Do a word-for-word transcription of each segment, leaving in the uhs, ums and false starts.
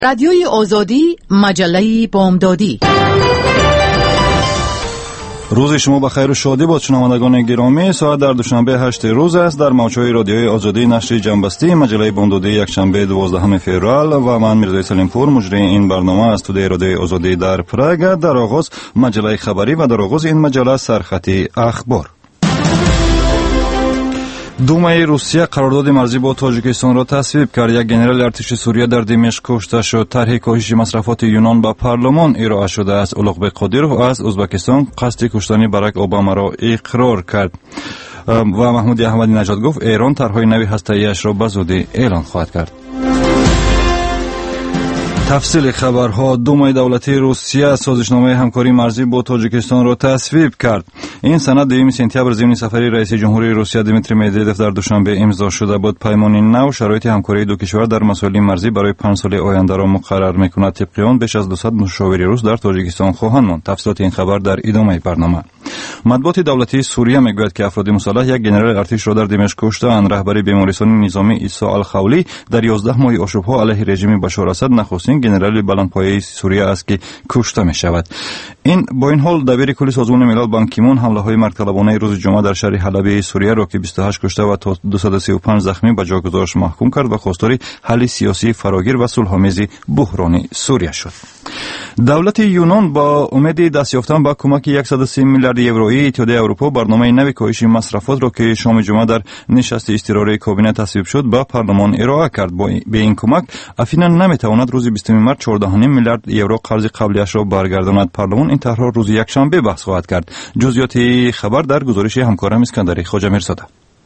رادیوی آزادی، مجله بامدادی. روز شما بخیر و شادی باد شنوندگان گرامی. ساعت در دوشنبه هشت روز است. در موجهای رادیوی آزادی نشر جنبستی مجله بامدادی یکشنبه دوازدهم فوریه و من میرزا سلیمپور مجری این برنامه از استودیوی رادیوی آزادی در پراگ. در آغاز مجله خبری و در آغاز این مجله سرخط اخبار. دومای روسیه قرارداد مرزی با تاجیکستان را تصویب کرد. یک ژنرال ارتش سوریه در دمشق کشته شد. طرح کاهش مصرفات یونان به پارلمان ارائه شده است. اولغبک قادیروف از ازبکستان قصد کشتن باراک اوباما را اقرار کرد و محمود احمدی نژاد گفت ایران طرحهای نوی هسته‌ای‌اش را به زودی اعلان خواهد کرد. تفصیل خبرها. دومای دولتی روسیه سازشنامه همکاری مرزی با تاجیکستان را تصویب کرد. این سند دوم سپتامبر ضمن سفری رئیس جمهوری روسیه دیمیتری مدودوف در دوشنبه امضا شده بود. پیمان نو شرایط همکاری دو کشور در مسائل مرزی برای پنج سال آینده را مقرر می‌کند. طبق آن بیش از دویست مشاور روس در تاجیکستان خواهند ماند. تفصیلات این خبر در ادامه برنامه. مطبوعات دولتی سوریه میگوید که افراد مسلح یک ژنرال ارتش را در دمشق کشتند. رهبر بیمارستان نظامی عیسی الخولی در یازده ماه آشوب‌ها علیه رژیم بشار اسد نخستین ژنرال بلندپایه سوریه است که کشته می شود. این با این حال دبیر کل سازمان ملل بان کی مون حمله های مرگطلبانه روز جمعه در شهر حلب سوریه را که بیست و هشت کشته و تا دویست و سی و پنج زخمی به جا گذاشت محکوم کرد و خواستار حل سیاسی فراگیر و صلح‌آمیز بحران سوریه شد. دولت یونان با امید دست یافتن به کمک صد و سی میلیارد یورویی اتحادیه اروپا برنامه نوی کاهش مصرفات را که شام جمعه در نشست اضطراری کابینه تصویب شد به پارلمان ارائه کرد. به این کمک افینا نمیتواند روز بیستم مارس چهارده و نیم میلیارد یورو قرض قبلیش را برگرداند. پارلمان این طرح را روز یکشنبه بحث خواهد کرد. جزئیات خبر در گزارش همکارم اسکندری خواجه میرزاده.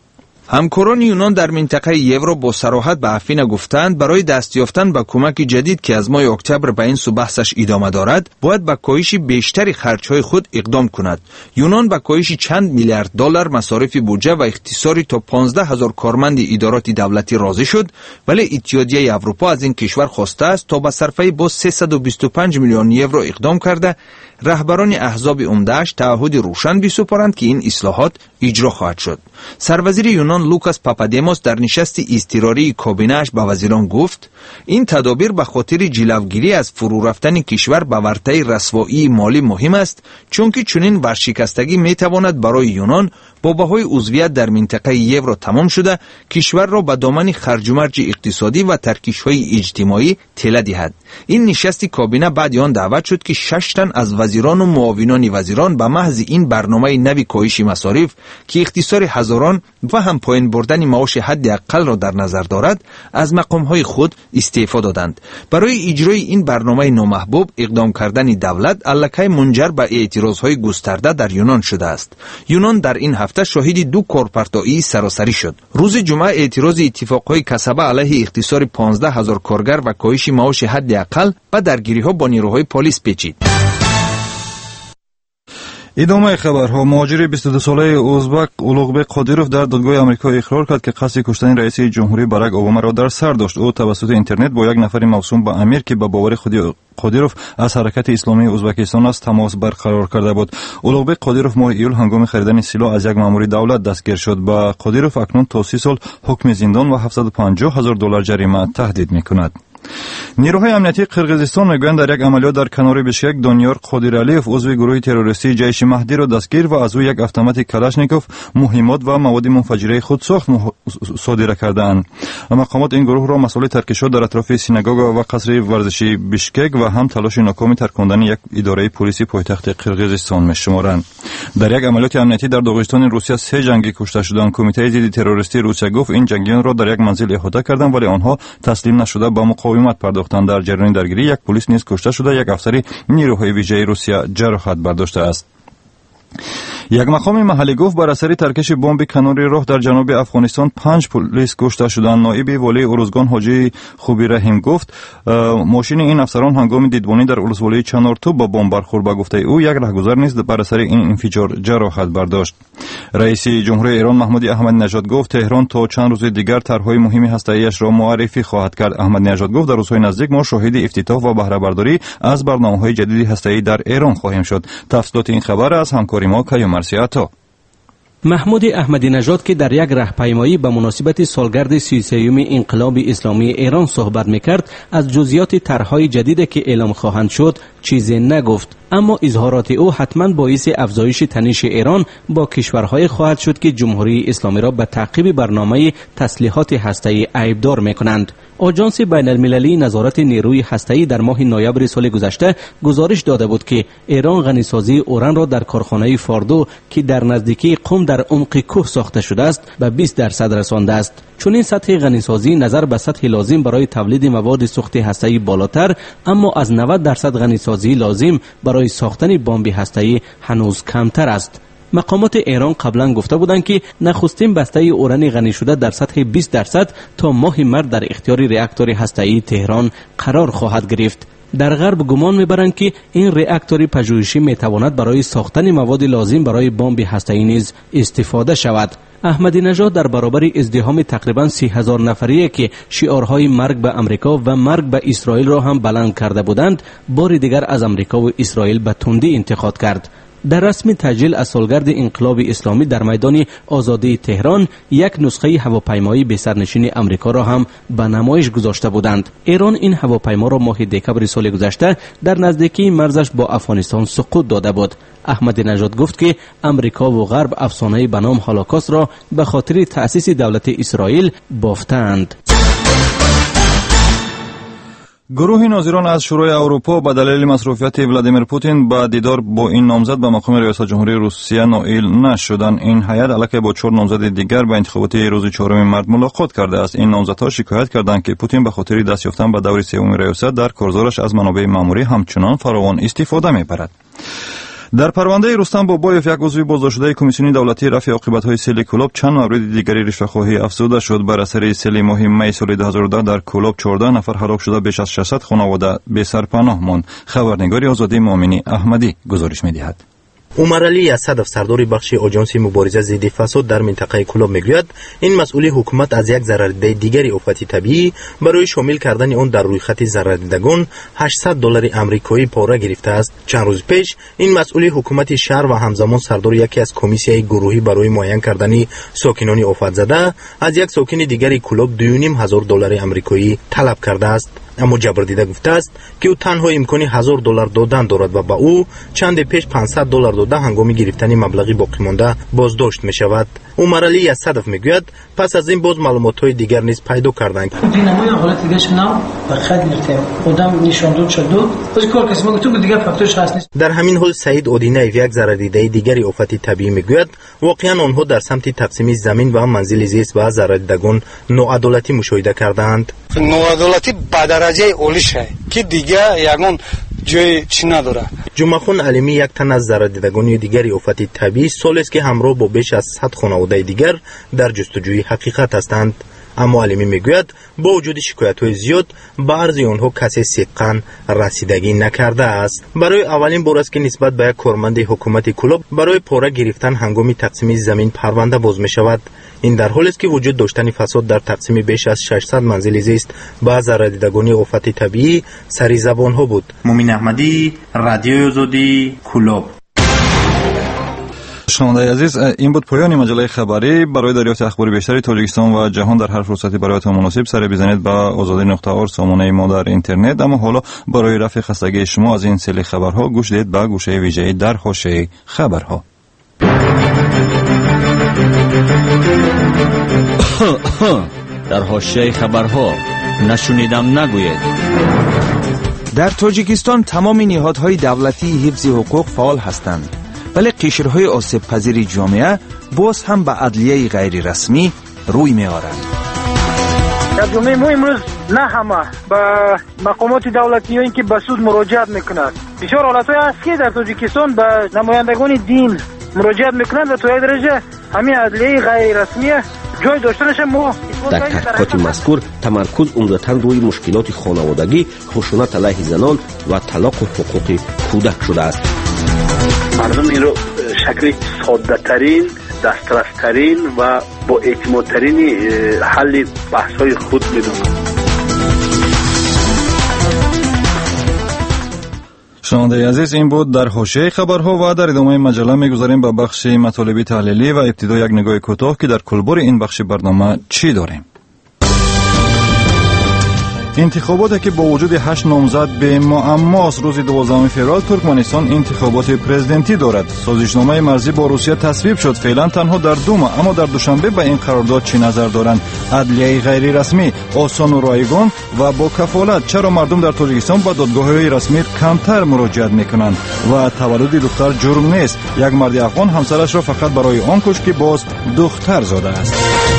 همکاران یونان در منطقه یورو با صراحت به افینا گفتند برای دست یافتن به کمک جدید که از ماه اکتبر به این سو بحثش ادامه دارد باید به کاهش بیشتری خرچهای خود اقدام کند. یونان به کاهش چند میلیارد دلار مصارف بودجه و اختصاری تا پانزده هزار کارمند ادارات دولتی راضی شد، ولی اتحادیه اروپا از این کشور خواسته است تا به صرفه با سیصد و بیست و پنج میلیون یورو اقدام کرده رهبران احزاب عمده‌اش تعهد روشن بسپارند که این اصلاحات اجرا خواهد شد. سروزیر یونان لوکاس پاپادیموس در نشست اضطراری کابینه‌اش به وزیران گفت این تدابیر به خاطر جلوگیری از فرو رفتن کشور به ورطه رسوایی مالی مهم است، چون که چنین ورشکستگی میتواند برای یونان با بهای عضویت در منطقه یورو تمام شده کشور را به دامن خرج و مرج اقتصادی و ترکیش‌های اجتماعی تله دهد. این نشست کابینه بعد آن دعوت شد که شش تن از وزیران و معاونان وزیران به محض این برنامه نوی کاهش مصارف که اختصار هزاران و هم پایین بردن معاش حداقل را در نظر دارد از مقام‌های خود استعفا دادند. برای اجرای این برنامه نامحبوب اقدام کردن دولت الکی منجر به اعتراضهای گسترده در یونان شده است. یونان در این هفته شاهد دو کارپرتایی سراسری شد. روز جمعه اعتراض اتفاقهای کسبه علیه اختصار پانزده هزار کارگر و کاهش معاش حداقل و درگیری‌ها با نیروهای پلیس پیچید. ادامه خبرها. مهاجر بیست و دو ساله ازبک اولغبک قادیروف در دادگاه آمریکا اقرار کرد که قصد کشتن رئیس جمهوری باراک اوباما را در سر داشت. او توسط اینترنت با یک نفر موسوم به امیر که به باور خود قادیروف از حرکت اسلامی ازبکستان است تماس برقرار کرده بود. اولغبک قادیروف ماه ایول هنگام خریدن سلاح از یک مأمور دولت دستگیر شد. به قادیروف اکنون تا سی سال حکم زندان و هفتصد و پنجاه هزار دلار جریمه تهدید می‌کند. نیروهای امنیتی قرقیزستان میگویند در یک عملیات در کنار بشکک دانیار قادرعلیف عضو گروه تروریستی جیش مهدی را دستگیر و از او یک اتومات کلاشنیکوف، مهمات و مواد منفجره خودساخت صادر کردند. مقامات این گروه را مسئول ترکشات در اطراف سینگوگ و قصر ورزشی بشکک و هم تلاش ناکامی ترکاندن یک اداره پلیسی پایتخت قرقیزستان میشمارند. در یک عملیات امنیتی در داغستان روسیه سه جنگی کشته شدند. کمیته ضد تروریستی روسیه گفت این جنگیان را در یک منزل احاطه کردند ولی آنها تسلیم نشده با مقاومت پرداختند. در جریان درگیری یک پلیس نیز کشته شده، یک افسر نیروهای ویژه روسیه جراحت برداشته است. یک مقام محلی گفت بر اثر ترکش بمب کنار راه در جنوب افغانستان پنج پلیس کشته شدند. نایب والی ارزگان حاجی خوبی رحیم گفت ماشین این افسران هنگام دیدبانی در ولسوالی چنارتو با بمب برخورد. به گفته او یک راهگذر نیز بر اثر این انفجار جراحت برداشت. رئیس جمهوری ایران محمود احمدی نژاد گفت تهران تا چند روز دیگر طرحهای مهمی هسته‌ایش را معرفی خواهد کرد. احمدی نژاد گفت در روزهای نزدیک ما شاهد افتتاح و بهره برداری از برنامه‌های جدید هسته‌ای در ایران خواهیم شد. تفصیلات این خبر از همکار ما کیومرثی عطا. محمود احمدی نژاد که در یک راهپیمایی به مناسبت سالگرد سی و سوم انقلاب اسلامی ایران صحبت میکرد، از جزئیات طرح‌های جدیدی که اعلام خواهند شد چیزی نگفت، اما اظهارات او حتما باعث افزایش تنش ایران با کشورهای خواهد شد که جمهوری اسلامی را به تعقیب برنامه تسلیحات هسته‌ای عیبدار میکنند. آژانس بین المللی نظارت نیروی هسته‌ای در ماه نوامبر سال گذشته گزارش داده بود که ایران غنیسازی اوران را در کارخانه فاردو که در نزدیکی قم در عمق کوه ساخته شده است به بیست درصد رسانده است. چون این سطح غنیسازی نظر به سطح لازم برای تولید مواد سوخت هسته‌ای بالاتر، اما از نود درصد غنیسازی لازم برای ساختن بمب هسته‌ای هنوز کمتر است. مقامات ایران قبلا گفته بودند که نخستین بسته اوران غنی شده در سطح بیست درصد تا ماه مارس در اختیار راکتور هسته‌ای تهران قرار خواهد گرفت. در غرب گمان میبرند که این راکتور پژوهشی میتواند برای ساختن مواد لازم برای بمب هسته‌ای نیز استفاده شود. احمدی نژاد در برابر ازدحام تقریبا سی هزار نفری که شعارهای مرگ به امریکا و مرگ به اسرائیل را هم بلند کرده بودند، بار دیگر از امریکا و اسرائیل به تندی انتقاد کرد. در رسم تسجیل از سالگرد انقلاب اسلامی در میدان آزادی تهران یک نسخه هواپیمایی به سرنشین امریکا را هم به نمایش گذاشته بودند. ایران این هواپیما را ماه دکمبر سال گذشته در نزدیکی مرزش با افغانستان سقوط داده بود. احمدی نژاد گفت که امریکا و غرب افسانه به نام هولوکاست را به خاطر تأسیس دولت اسرائیل بافتند. گروه ناظران از شورای اروپا به دلیل مصروفیت ولادیمیر پوتین به دیدار با این نامزد به مقام ریاست جمهوری روسیه نائل نشدند. این هیئت علیه با چهار نامزد دیگر به انتخابات روز چهارم مارس ملاقات کرده است. این نامزدها شکایت کردند که پوتین به خاطر دست یافتن به دور سوم ریاست در کارزارش از منابع ماموری همچنان فراوان استفاده می‌برد. در پرونده رستم بابایف، یک عضو بازداشت‌شده کمیسیون دولتی رفع عاقبت‌های سیل کلاب، چند مورد دیگری رشوه‌خواهی افزوده شد. بر اثر سیل ماه می سال دو هزار و ده در کلاب چهارده نفر هلاک شده، بیش از ششصد خانواده به سرپناه ماند. خبرنگار آزادی مومنی احمدی گزارش می‌دهد. عمر علی اسدов سردار بخش آژانس مبارزه ضد فساد در منطقه کلاب میگوید این مسئول حکومت از یک ضرردیده دیگری آفت طبیعی برای شامل کردن آن در روی خط ضرردیدگان هشتصد دلار آمریکایی پاره گرفته است. چند روز پیش این مسئول حکومت شهر و همزمان سردار یکی از کمیسیای گروهی برای معاین کردن ساکنان آفت زده از یک ساکن دیگری کلاب دو و نیم هزار دلار آمریکایی طلب کرده است. اما جبردیده گفته است که او تنها امکان هزار دلار دادن دارد و با او چند پیش پانصد دلار داده هنگام گرفتن مبلغی باقی مانده بازداشت می شود. عمر علی اسدов میگوید پس از این باز معلومات های دیگر نیز پیدا کردند. دیناموی حالت دیگه شنو و خد میرتم خودم نشان داد شد از کار کس ما تو دیگه فاکتورش هست نیست. در همین حال سعید اودینه یک ضرردیده دیگری آفت طبیعی میگوید واقعا آنها در سمت تقسیم زمین و منزل زیست و ضرردیدگان ناعدالتی مشاهده کردند. ناعدالتی به درجه اولیشه که دیگه یگان جای چی نداره. جمعخان علیمی یک تن از ضرردیدگان دیگری آفت طبیعی سال است که همراه با بیش از صد خانواده دیگر در جستجوی حقیقت هستند. اما علیمی میگوید با وجود شکایت‌های زیاد به عرض آنها کسی صدقاً رسیدگی نکرده است. برای اولین بار است که نسبت به یک کارمند حکومت کلاب برای پاره گرفتن هنگام تقسیم زمین پرونده باز می شود. این در حالی است که وجود داشتن فساد در تقسیم بیش از ششصد منزل زیست با ضرردیدگان آفت طبیعی سری زبان ها بود. مومن احمدی، رادیو آزادی کلاب. شنوندگان عزیز، این بود پایان مجله خبری. برای دریافت اخبار بیشتری تاجیکستان و جهان در هر فرصتی برایتان مناسب سر بزنید به آزادی نقطه اور سامانه ما در اینترنت. اما حالا برای رفع خستگی شما از این سری خبرها گوش دهید به گوشه ویژه در حاشیه خبرها. در حاشیه خبرها نشنیدم نگوید. در تاجیکستان تمام نهادهای دولتی حفظ حقوق فعال هستند، ولی قشرهای آسیب پذیر جامعه باز هم به عدلیه غیر رسمی روی می آورند. در جامعه ما امروز نه همه به مقامات دولتی هایی که به سود مراجعت میکنند. بسیار حالتهای هست که در تاجیکستان به نمایندگان دین مراجعت میکنند و تا یک درجه همین عدلیه غیر رسمی جای داشتنش ما در تحقیقات مذکور تمرکز عمدتاً روی مشکلات خانوادگی، خشونت علیه زنان و طلاق و حقوق کودک شده است. مردم این رو شکل ساده ترین، دسترس ترین و با اعتماد ترین حل بحث های خود میدونند. شنونده عزیز، این بود در حاشیه خبرها و در ادامه مجله میگذاریم به بخش مطالبی تحلیلی و ابتدا یک نگاه کوتاه که در کلبر این بخش برنامه چی داریم. انتخاباتی که با وجود هشت نامزد به معماست، روز دوازدهم فوریه ترکمنستان انتخابات پرزیدنتی دارد. سازشنامه مرزی با روسیه تصویب شد، فعلا تنها در دوما، اما در دوشنبه به این قرارداد چی نظر دارند؟ عدلیه غیر رسمی، آسان و رایگان و با کفالت. چرا مردم در تاجیکستان به دادگاه‌های رسمی کمتر مراجعت میکنند؟ و تولد دختر جرم نیست، یک مرد افغان همسرش را فقط برای آن کشت که باز دختر زاده است.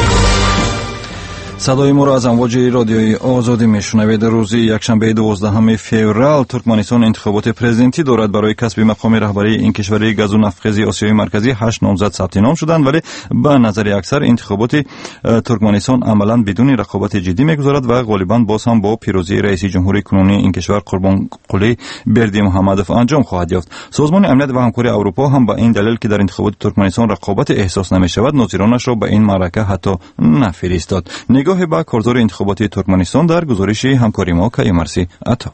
صدای ما را از امواج رادیوی آزادی میشنوید. روز یکشنبه دوازدهم فوریه ترکمنستان انتخابات پرزیدنتی دارد. برای کسب مقام رهبری این کشور گاز و نفتخیز آسیای مرکزی هشت نامزد ثبت نام شدند، ولی به نظر اکثر انتخابات ترکمنستان عملا بدون رقابت جدی میگذارد و غالبا باز هم با پیروزی رئیس جمهوری کنونی این کشور قربانقلی بردیمحمدوف انجام خواهد یافت. سازمان امنیت و همکاری اروپا هم به این دلیل که در انتخابات ترکمنستان رقابت احساس نمیشود، ناظرانش را به این معرکه حتی نفرستاد. نگاه به کارزار انتخاباتی ترکمنستان در گزارش همکاری ما کیامرسی عطا.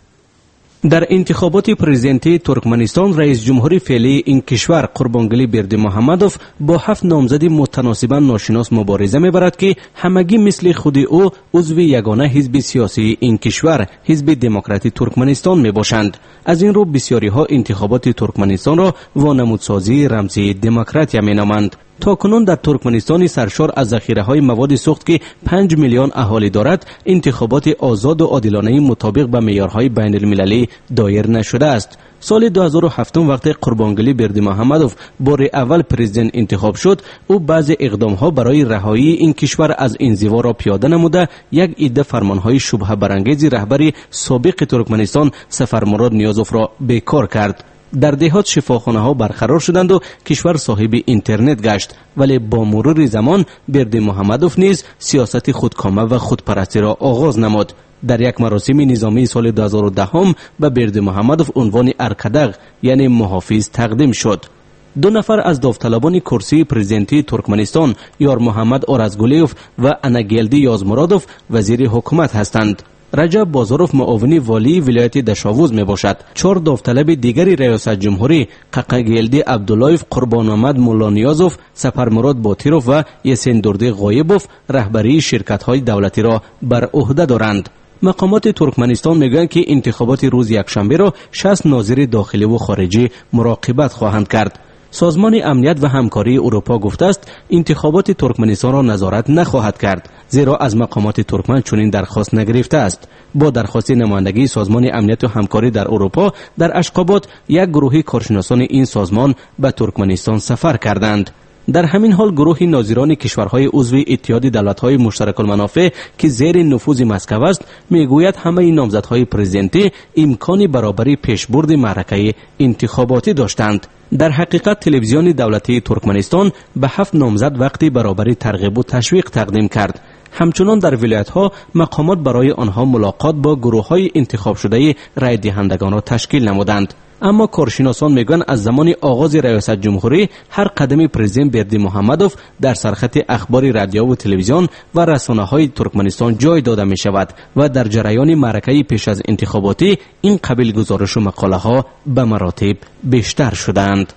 در انتخابات پرزیدنتی ترکمنستان رئیس جمهوری فعلی این کشور قربانقلی بردیمحمدوف با هفت نامزد متناسباً ناشناس مبارزه میبرد که همگی مثل خود او عضو یگانه حزب سیاسی این کشور، حزب دموکراتی ترکمنستان میباشند. از این رو بسیاری ها انتخابات ترکمنستان را وانمودسازی رمزی دموکراتیا مینامند. تاکنون در ترکمنستان سرشار از ذخیره‌های مواد سوخت که پنج میلیون اهالی دارد، انتخابات آزاد و عادلانه مطابق به معیارهای بین المللی دایر نشده است. سال دو هزار و هفت وقتی قربانقلی بردیمحمدوف بار اول پرزیدنت انتخاب شد، او بعضی اقدام‌ها برای رهایی این کشور از انزوا را پیاده نموده، یک عده فرمان‌های شبهه برانگیز رهبری سابق ترکمنستان سفرمراد نیازوف را بیکار کرد. در دهات شفاخانه ها برقرار شدند و کشور صاحب اینترنت گشت، ولی با مرور زمان بردیمحمدوف نیز سیاست خودکامه و خودپرستی را آغاز نمود. در یک مراسم نظامی سال دو هزار و ده هم به بردیمحمدوف عنوان ارکدغ یعنی محافظ تقدیم شد. دو نفر از داوطلبان کرسی پرزیدنتی ترکمنستان، یار محمد آرزگولیوف و اناگیلدی یازمرادوف وزیر حکومت هستند. رجب بازاروف معاون والی ولایت دشاووز می باشد. چهار داوطلب دیگری ریاست جمهوری ققگیلدی عبداللهیف، قربان آمد مولانیازوف، سپرمراد باطیروف و یسین دردی غایبوف رهبری شرکت های دولتی را بر عهده دارند. مقامات ترکمنستان میگویند که انتخابات روز یکشنبه را شصت ناظر داخلی و خارجی مراقبت خواهند کرد. سازمان امنیت و همکاری اروپا گفته است انتخابات ترکمنستان را نظارت نخواهد کرد، زیرا از مقامات ترکمن چنین درخواست نگرفته است. با درخواست نمایندگی سازمان امنیت و همکاری در اروپا در اشخابات یک گروه کارشناسان این سازمان به ترکمنستان سفر کردند. در همین حال گروه ناظران کشورهای عضو اتحاد دولت‌های مشترک المنافع که زیر نفوذ مسکو است میگوید همه نامزدهای پرزیدنتی امکان برابری پیشبرد معرکه انتخاباتی داشتند. در حقیقت تلویزیون دولتی ترکمنستان به هفت نامزد وقتی برابری ترغیب و تشویق تقدیم کرد. همچنان در ولایت‌ها مقامات برای آنها ملاقات با گروه‌های انتخاب شده رای دهندگان را تشکیل نمودند. اما کارشناسان میگویند از زمان آغاز ریاست جمهوری هر قدم پرزیدنت بردیمحمدوف در سرخط اخبار رادیو و تلویزیون و رسانه‌های ترکمنستان جای داده می شود و در جریان معرکه پیش از انتخاباتی این قبیل گزارش و مقاله ها به مراتب بیشتر شدند.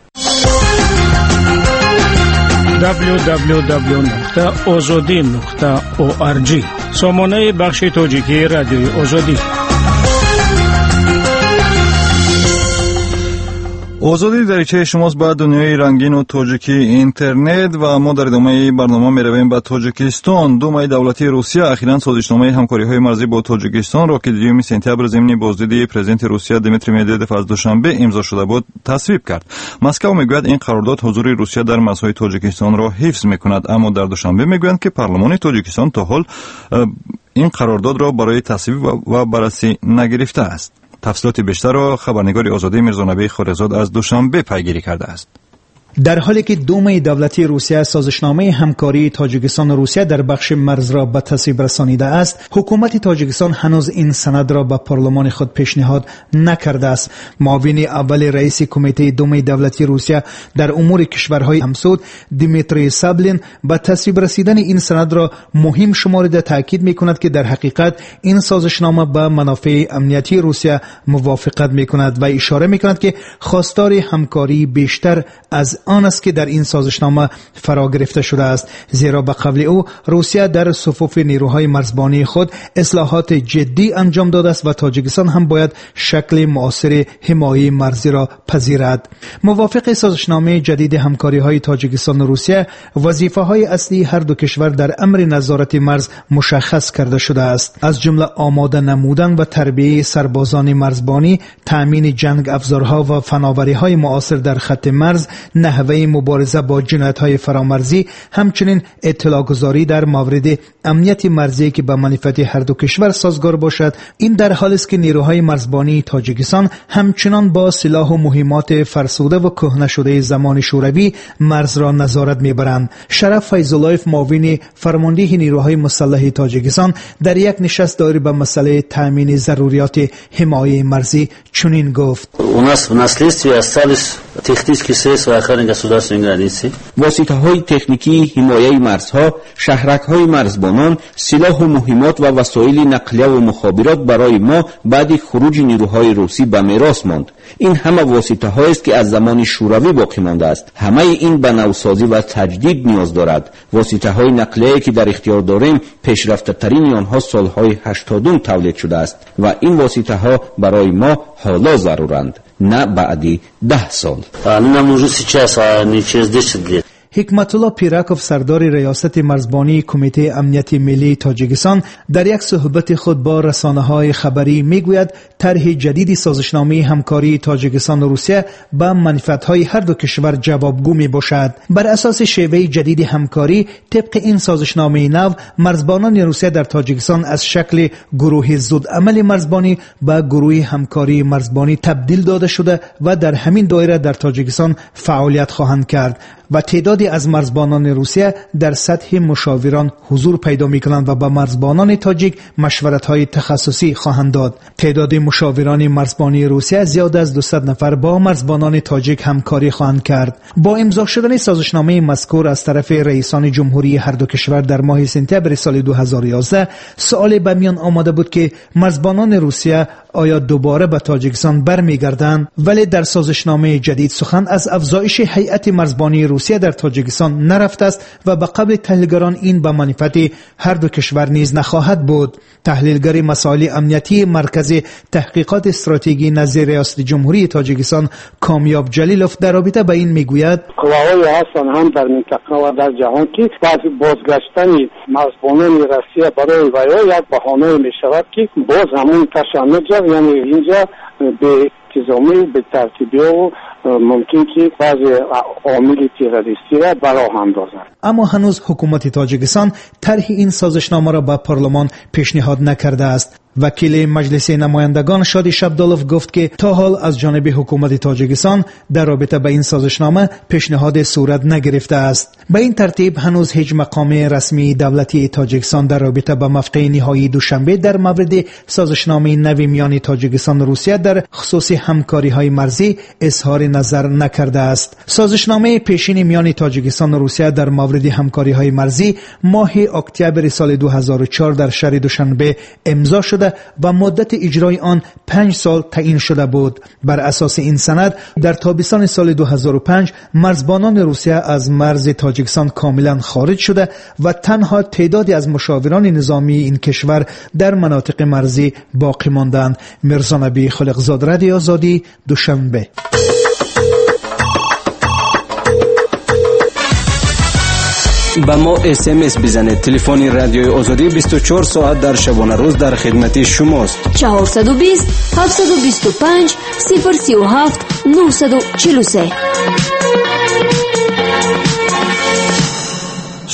دبلیو دبلیو دبلیو نقطه آزادی نقطه او آر جی سامانه بخش تاجیکی رادیوی آزادی. آزادی دریچه شماست به دنیای رنگین و تاجیکی اینترنت و ما در ادامه برنامه می رویم به تاجیکستان. دومای دولتی روسیه اخیراً سازشنامه همکاری های مرزی با تاجیکستان را که دوم سپتامبر ضمن بازدید پرزیدنت روسیه دمیتری مدودف از دوشنبه امضا شده بود تصویب کرد. مسکو میگوید این قرارداد حضور روسیه در مرزهای تاجیکستان را حفظ میکند، اما در دوشنبه میگویند که پارلمان تاجیکستان تا حال این قرارداد را برای تصویب و بررسی نگرفته است. تفصیلات بیشتر را خبرنگار آزادی میرزا نبی خورزاد از دوشنبه پیگیری کرده است. در حالی که دوم دولتی روسیه سازشنامه همکاری تاجیکستان و روسیه در بخش مرز را به تصویب رسانیده است، حکومت تاجیکستان هنوز این سند را به پارلمان خود پیشنهاد نکرده است. معاون اول رئیس کمیته دوم دولتی روسیه در امور کشورهای همسود دیمیتری سابلین به تصویب رسیدن این سند را مهم شمارده تاکید می‌کند که در حقیقت این سازشنامه با منافع امنیتی روسیه موافقت می‌کند و اشاره می‌کند که خواستار همکاری بیشتر از آن است که در این سازشنامه فرا گرفته شده است، زیرا به قول او روسیه در صفوف نیروهای مرزبانی خود اصلاحات جدی انجام داده است و تاجیکستان هم باید شکل معاصر حمایت مرزی را پذیرد. موافق سازشنامه جدید همکاری‌های تاجیکستان و روسیه، وظیفه‌های اصلی هر دو کشور در امر نظارت مرز مشخص کرده شده است، از جمله آماده نمودن و تربیت سربازان مرزبانی، تأمین جنگ افزارها و فناوری‌های معاصر در خط مرز، نحوه مبارزه با جنایت‌های فرامرزی، همچنین اطلاع گذاری در مورد امنیت مرزی که به منفعت هر دو کشور سازگار باشد. این در حالی است که نیروهای مرزبانی تاجیکستان همچنان با سلاح و مهمات فرسوده و کهنه شده زمان شوروی مرز را نظارت می‌برند. شرف فیض‌اللهیف، معاون فرمانده نیروهای مسلح تاجیکستان، در یک نشست دایر به مسئله تأمین ضروریات حمایت مرزی چنین گفت: У нас в наследстве остались технические средства охраны государственной границы. واسطه‌های تکنیکی حمایت مرزها، شهرک‌های مرزبانان، سلاح و مهمات و وسایل نقلیه و مخابرات برای ما بعد خروج نیروهای روسی به میراث ماند. این همه واسطه‌هایی است که از زمان شوروی باقی مانده است. همه این به نوسازی و تجدید نیاز دارد. واسطه‌های نقلیه که در اختیار داریم پیشرفته‌ترین آنها سال‌های هشتادم تولید شده است و این واسطه‌ها برای ما حالا ضرورند، نه بعدی ده سال. حکمت الله پیراکوف، سردار ریاست مرزبانی کمیته امنیت ملی تاجیکستان، در یک صحبت خود با رسانه‌های خبری میگوید طرح جدید سازشنامه همکاری تاجیکستان و روسیه با منفعت‌های هر دو کشور جوابگو میباشد. بر اساس شیوه جدید همکاری طبق این سازشنامه نو، مرزبانان روسیه در تاجیکستان از شکل گروه زود عمل مرزبانی به گروه همکاری مرزبانی تبدیل داده شده و در همین دایره در تاجیکستان فعالیت خواهند کرد و تعدادی از مرزبانان روسیه در سطح مشاوران حضور پیدا می‌کنند و با مرزبانان تاجیک مشورت‌های تخصصی خواهند داد. تعداد مشاوران مرزبانی روسیه زیاد از دویست نفر با مرزبانان تاجیک همکاری خواهند کرد. با امضا شدن سازشنامه مذکور از طرف رئیسان جمهوری هر دو کشور در ماه سپتامبر سال دو هزار و یازده، سوال به میان آمده بود که مرزبانان روسیه آیا دوباره به تاجیکستان برمیگردند؟ ولی در سازشنامه جدید سخن از افزایش هیئت مرزبانی روسیه در تاجیکستان نرفته است و به قول تحلیلگران این به منفعت هر دو کشور نیز نخواهد بود. تحلیلگر مسائل امنیتی مرکز تحقیقات استراتژی نزد ریاست جمهوری تاجیکستان کامیاب جلیلوف در رابطه با این میگوید: قواهایی هستند هم در منطقه و در جهان که بعد بازگشتن مرزبانان روسیه برای ویا یک بهانه میشود که باز همون تشنج، یعنی اینجا به انتظامی به ترتیبی و ممکن که بعضی عامل تروریستی را براه اندازد. اما هنوز حکومت تاجیکستان طرح این سازشنامه را به پارلمان پیشنهاد نکرده است. وکیل مجلس نمایندگان شادی شبدالوف گفت که تا حال از جانب حکومت تاجیکستان در رابطه با این سازشنامه پیشنهاد صورت نگرفته است. به این ترتیب هنوز هیچ مقام رسمی دولتی تاجیکستان در رابطه با موقع نهایی دوشنبه در مورد سازشنامه نو میان تاجیکستان و روسیه در خصوص همکاری‌های مرزی اظهار نظر نکرده است. سازشنامه پیشین میان تاجیکستان و روسیه در مورد همکاری‌های مرزی ماه اکتبر سال دو هزار و چهار در شهر دوشنبه امضا شده و مدت اجرای آن پنج سال تعیین شده بود. بر اساس این سند در تابستان سال دو هزار و پنج مرزبانان روسیه از مرز تاجیکستان کاملا خارج شده و تنها تعدادی از مشاوران نظامی این کشور در مناطق مرزی باقی ماندند. مرزا نبی خالقزاد، رادیو آزادی، دوشنبه. با ما اس ام اس بزنید. تلفن رادیوی آزادی بیست و چهار ساعت در شبانه روز در خدمت شماست. چهارصد و بیست هفتصد و بیست و پنج صفر سی و هفت نهصد و چهل و سه.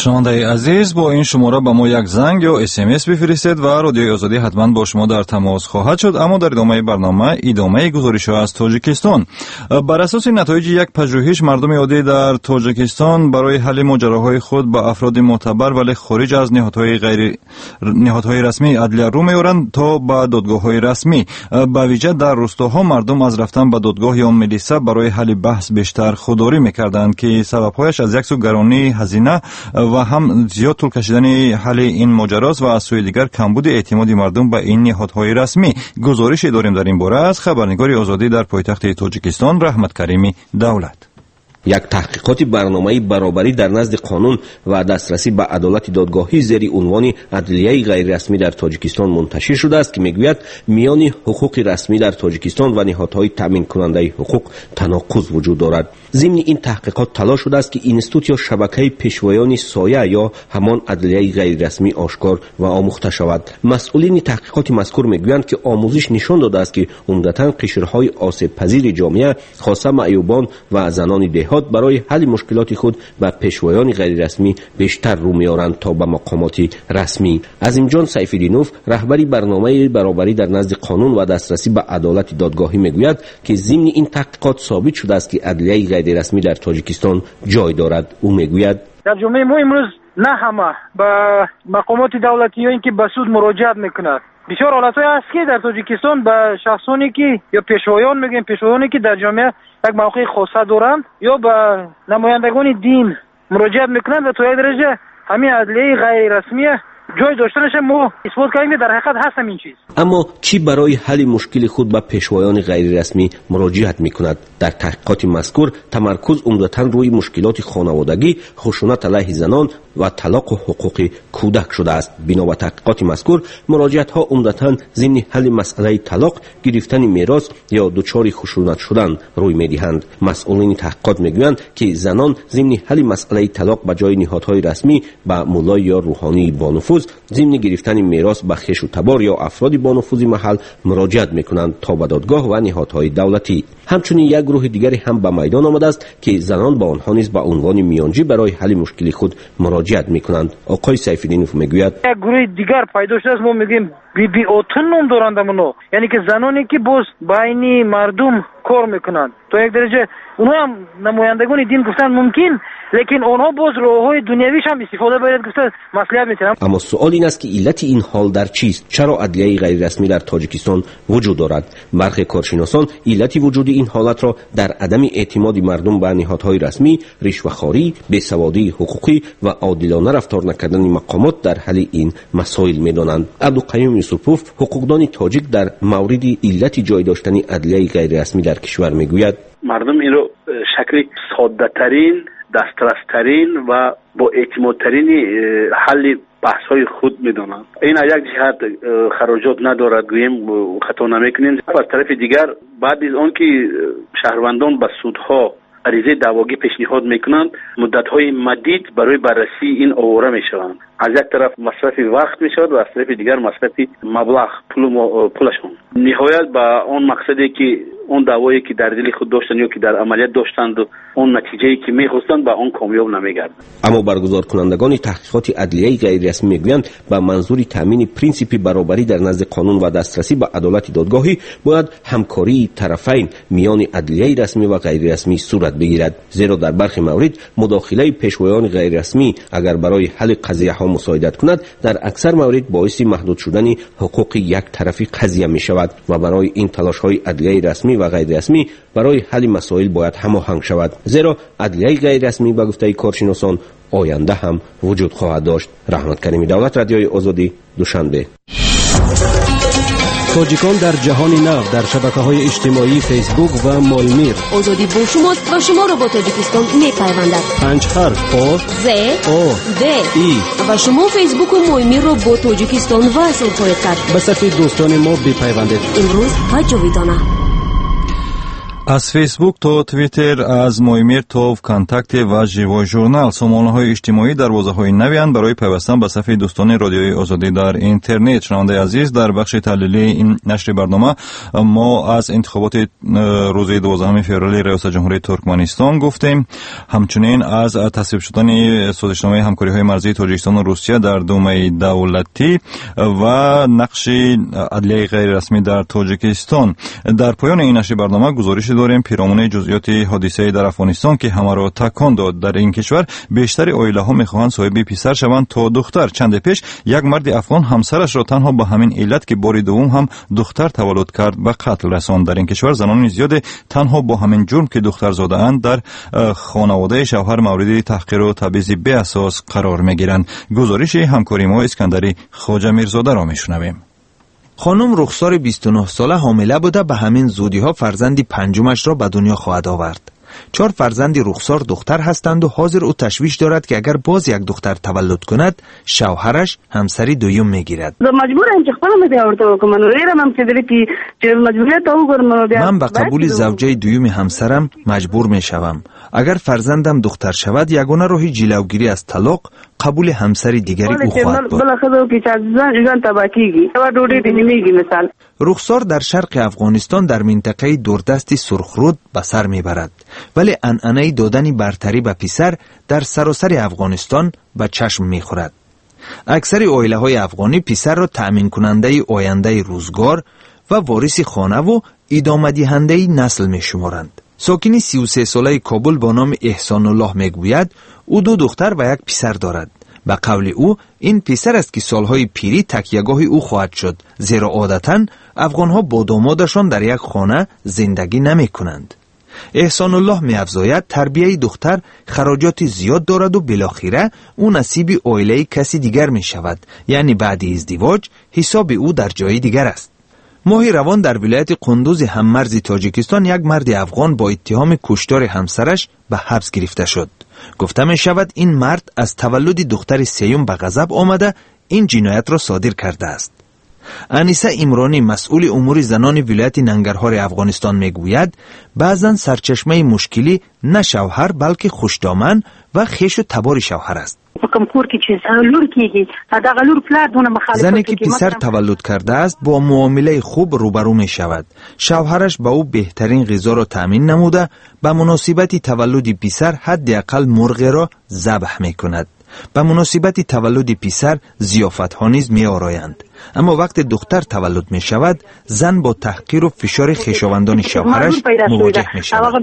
شنونده عزیز، با این شماره به ما یک زنگ یا اس ام اس بفرستید و رادیوی آزادی حتما با شما در تماس خواهد شد. اما در ادامه برنامه ادامه گزارش‌ها از تاجیکستان. بر اساس نتایج یک پژوهش، مردم عادی در تاجیکستان برای حل ماجراهای خود به افراد معتبر ولی خارج از نهادهای غیر نهادهای رسمی عدلیه رو می‌آورند تا به دادگاه‌های رسمی. به ویژه در روستاها مردم از رفتن به دادگاه یا ملیسه برای حل بحث بیشتر خودداری می‌کردند که سبب‌هایش از یک سو گرانی هزینه و هم زیاد طول کشیدن حل این ماجراست و از سوی دیگر کمبود اعتماد مردم به این نهادهای رسمی. گزارشی داریم در این باره از خبرنگار آزادی در پایتخت تاجیکستان رحمت کریمی دولت. یک تحقیقات برنامه برابری در نزد قانون و دسترسی به عدالت دادگاهی زیر عنوان عدلیه غیر رسمی در تاجیکستان منتشر شده است که میگوید میان حقوق رسمی در تاجیکستان و نهادهای تامین کننده حقوق تناقض وجود دارد. ضمن این تحقیقات تلاش شده است که اینستیتوت یا شبکه پیشوایان سایه یا همان عدلیه غیر رسمی آشکار و آموخته شود. مسئولین تحقیقات مذکور میگویند که آموزش نشان داده است که عمدتاً قشرهای آسیب پذیر جامعه خاصه معیوبان و زنان ده برای حل مشکلات خود به پیشوایان غیر رسمی بیشتر رو می‌آورند تا به مقامات رسمی. عظیمجان سیف‌الدینوف رهبری برنامه برابری در نزد قانون و دسترسی به عدالت دادگاهی میگوید که ضمن این تحقیقات ثابت شده است که عدلیه غیر رسمی در تاجیکستان جای دارد. او میگوید در جامعه ما امروز نه همه به مقامات دولتی یا اینکه به سود مراجعت میکنند. بسیار حالت‌های هست که در تاجیکستان به شخصانی که یا پیشوایان میگیم پیشوایانی که در جامعه یک موقع خاصه دارند یا به نمایندگان دین مراجعت میکنند و تا یک درجه همین عدلیه غیر رسمی جای داشتنش ما اثبات کردیم در حقیقت هست همین چیز. اما کی برای حل مشکل خود به پیشوایان غیر رسمی مراجعت میکند؟ در تحقیقات مذکور تمرکز عمدتاً روی مشکلات خانوادگی، خشونت علیه زنان و طلاق و حقوق کودک شده است. بنا به تحقیقات مذکور مراجعت ها عمدتاً ضمن حل مسئله طلاق، گرفتن میراث یا دچار خشونت شدن روی میدهند. مسئولین تحقیقات میگویند که زنان ضمن حل مسئله طلاق به جای نهادهای رسمی به مولای یا روحانی با نفوذ، ضمن گرفتن میراث به خویش و تبار یا افراد با نفوذ محل مراجعت میکنند تا به دادگاه و نهادهای دولتی. همچنین یک گروه دیگری هم به میدان آمده است که زنان با آنها نیز به عنوان میانجی برای حل مشکل خود مراجعت میکنند. آقای سیف‌الدینوف میگوید یک گروه دیگر پیدا شده است، ما میگیم بی بی اوتن نام دارند منو، یعنی که زنانی که باز بین مردم کار میکنند تا یک درجه اونها هم نمایندگان دین گفتن ممکن، لیکن اونها باز راههای دنیویش هم استفاده باید گفته مصلحت میتونن. اما سوال این است که علت این حال در چیست؟ چرا عدلیه غیر رسمی در تاجیکستان وجود دارد؟ برخی کارشناسان علت وجود این حالت را در عدم اعتماد مردم به نهادهای رسمی، رشوه‌خواری، بیسوادی حقوقی و عادلانه رفتار نکردن مقامات در حل این مسائل میدانند. عبدالقیوم یوسفوف، حقوقدان تاجیک در مورد علت جای داشتن عدلیه غیر رسمی در کشور میگوید مردم این رو شکل ساده ترین، دسترس ترین و با اعتماد ترین حل بحث های خود میدونند. این از یک جهت خراجات ندارد، گویم خطا نمیکنیم. از طرف دیگر بعد از آن که شهروندان به سودها عریضه دعواگی پیشنهاد میکنند، مدت های مدید برای بررسی این آواره میشوند. از یک طرف مصرف وقت میشود و از طرف دیگر مصرف مبلغ پول پولشون. نهایت به اون مقصدی که اون دعوایی که در دل خود داشتن یا که در عملیات داشتند و اون نتیجه‌ای که می‌خواستند به اون کامیاب نمی‌گردند. اما برگزار کنندگان تحقیقات عدلیه غیر رسمی میگویند به منظور تامین پرینسیپ برابری در نزد قانون و دسترسی به عدالت دادگاهی باید همکاری طرفین میان عدلیه رسمی و غیر رسمی صورت بگیرد، زیرا در برخی موارد مداخله پیشوایان غیر رسمی اگر برای حل قضیه ها مساعدت کند در اکثر موارد باعث محدود شدن حقوق یک طرفی قضیه می شود و برای این تلاش های عدلیه رسمی و غیر رسمی برای حل مسائل باید هماهنگ شود، زیرا عدلیه غیر رسمی به گفته کارشناسان آینده هم وجود خواهد داشت. رحمت کریمی دولت، رادیوی آزادی، دوشنبه. تاجیکان در جهان نو در شبکه‌های اجتماعی فیسبوک و مالمیر. آزادی با شماست و شما را با تاجیکستان می‌پیوندد. پنج حرف آ ز او د ای و شما فیسبوک و مالمیر را با تاجیکستان وصل خواهید کرد. به صفحه دوستان ما بپیوندید. امروز حج ویدانه. از فیسبوک تا توییتر، از مویمیر تا وکنتکت و ژیوای ژورنال، سامانه‌های اجتماعی دروازه‌های نوی اند برای پیوستن به صفحه دوستان رادیوی آزادی در اینترنت. شنونده عزیز، در بخش تحلیلی این نشر برنامه ما از انتخابات روز دوازدهم فوریه ریاست جمهوری ترکمنستان گفتیم، همچنین از تصویب شدن سازشنامه همکاری‌های مرزی تاجیکستان و روسیه در دومه دولتی و نقش عدلیه غیر رسمی در تاجیکستان. در پایان این نشر برنامه گزارش داریم پیرامون جزئیات حادثه در افغانستان که همه را تکان داد. در این کشور بیشتر عائله ها میخواهند صاحب پسر شوند تا دختر. چند پیش یک مرد افغان همسرش را تنها به همین علت که بار دوم هم دختر تولد کرد به قتل رساند. در این کشور زنان زیاد تنها با همین جرم که دختر زاده اند در خانواده شوهر مورد تحقیر و تبعیض بی اساس قرار میگیرند. گزارش همکاری ما اسکندری خواجه میرزاده را میشنویم. خانم رخسار بیست و نه ساله حامله بوده، به همین زودی ها فرزندی پنجمش را به دنیا خواهد آورد. چهار فرزندی رخسار دختر هستند و حاضر او تشویش دارد که اگر باز یک دختر تولد کند شوهرش همسری دوم میگیرد. من به قبول زوجه دوم همسرم مجبور میشوم. اگر فرزندم دختر شود یگانه راه جلوگیری از طلاق قبول همسر دیگری او خواهد بود. رخسار در شرق افغانستان در منطقه دوردست سرخرود به سر میبرد، ولی عنعنه دادن برتری به پسر در سراسر افغانستان به چشم میخورد. اکثر عائله های افغانی پسر را تأمین کننده آینده روزگار و وارث خانه و ادامه دهنده نسل میشمارند. ساکن سی و سه ساله کابل با نام احسان الله میگوید او دو دختر و یک پسر دارد. به قول او این پسر است که سالهای پیری تکیهگاه او خواهد شد، زیرا عادتاً افغانها با دامادشان در یک خانه زندگی نمی کنند. احسان الله می افزاید تربیه دختر خراجات زیاد دارد و بالاخره او نصیب عائله کسی دیگر می شود، یعنی بعد ازدواج حساب او در جای دیگر است. ماه روان در ولایت قندوز هممرز تاجیکستان یک مرد افغان با اتهام کشتار همسرش به حبس گرفته شد. گفته می شود این مرد از تولد دختر سیوم به غضب آمده این جنایت را صادر کرده است. انیسه امرانی مسئول امور زنان ولایت ننگرهار افغانستان می گوید بعضا سرچشمه مشکلی نه شوهر بلکه خوشدامن و خویش و تبار شوهر است. زنی که پسر تولد کرده است با معامله خوب روبرو می شود. شوهرش با او بهترین غذا را تامین نموده به مناسبت تولد پسر حداقل مرغ را ذبح می کند. به مناسبت تولد پسر ضیافت ها نیز می آرایند. اما وقت دختر تولد می شود زن با تحقیر و فشار خویشاوندان شوهرش مواجه می شود.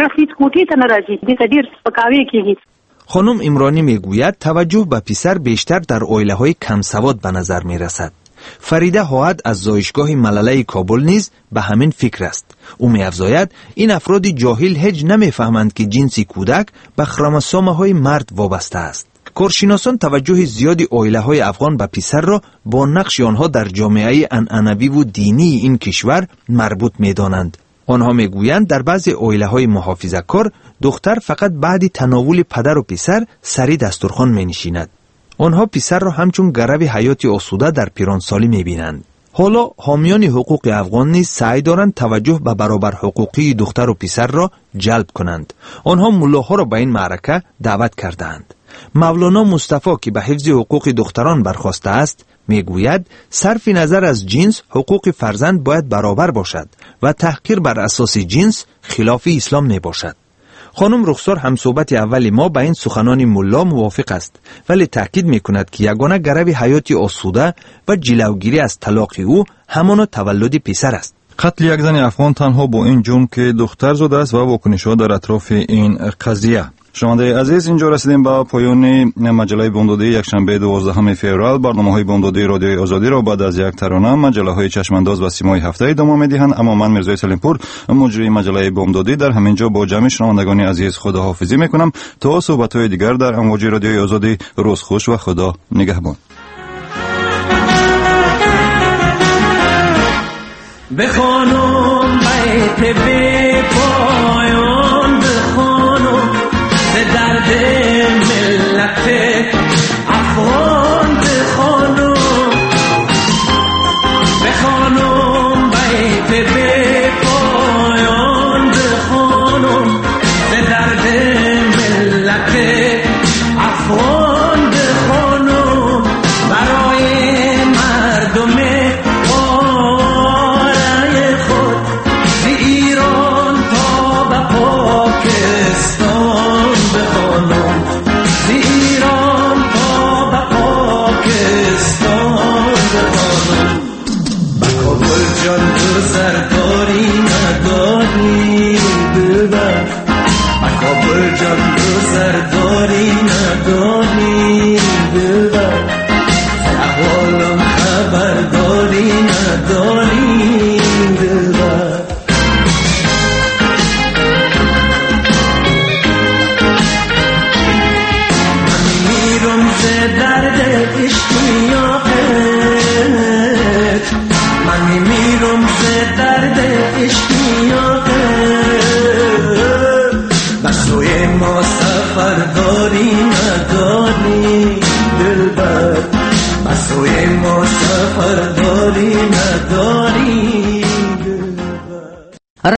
خانم امرانی می گوید توجه به پسر بیشتر در عائله های کم سواد به نظر می رسد. فریده هاید از زایشگاه ملله کابل نیز به همین فکر است. او می افزاید این افراد جاهل هیچ نمی فهمند که جنس کودک به خروموسوم های مرد وابسته است. کارشناسان توجه زیادی عائله های افغان به پسر را با نقش آنها در جامعه عنعنوی و دینی این کشور مربوط می دانند. آنها می گویند در بعضی عائله های محافظه‌کار دختر فقط بعد تناول پدر و پسر سری دسترخوان می نشیند. آنها پسر را همچون گرو حیات آسوده در پیرانسالی می بینند. حالا حامیان حقوق افغان نیز سعی دارند توجه به برابر حقوقی دختر و پسر را جلب کنند. آنها ملاها را به این معرکه دعوت کردند. مولانا مصطفی که به حفظ حقوق دختران برخواسته است میگوید صرف نظر از جنس حقوق فرزند باید برابر باشد و تحقیر بر اساس جنس خلاف اسلام می باشد. خانم رخسار هم صحبت اول ما با این سخنان ملا موافق است، ولی تاکید می کند که یگانه گرو حیات آسوده و جلوگیری از طلاق او همان تولد پسر است. قتل یک زن افغان تنها با این جرم که دختر زاده است و واکنش‌ها در اطراف این قضیه. شنونده عزیز، اینجا رسیدیم به پایان مجله بامدادی یکشنبه دوازدهم فوریه. برنامه‌های بامدادی رادیوی آزادی را بعد از یک ترانه مجله‌های چشمانداز و سیمای هفته ادامه می‌دهند، اما من میرزای سلیمپور مجری مجله بامدادی در همینجا با جمع شنوندگان عزیز خداحافظی می‌کنم تا صحبت‌های دیگر در امواج رادیوی آزادی. روز خوش و خدا نگهبان. بخوانم بیت بی پایان، بخوانم به درد ملت افغان، بخوانم بخوانم بیت بی پایان، زرد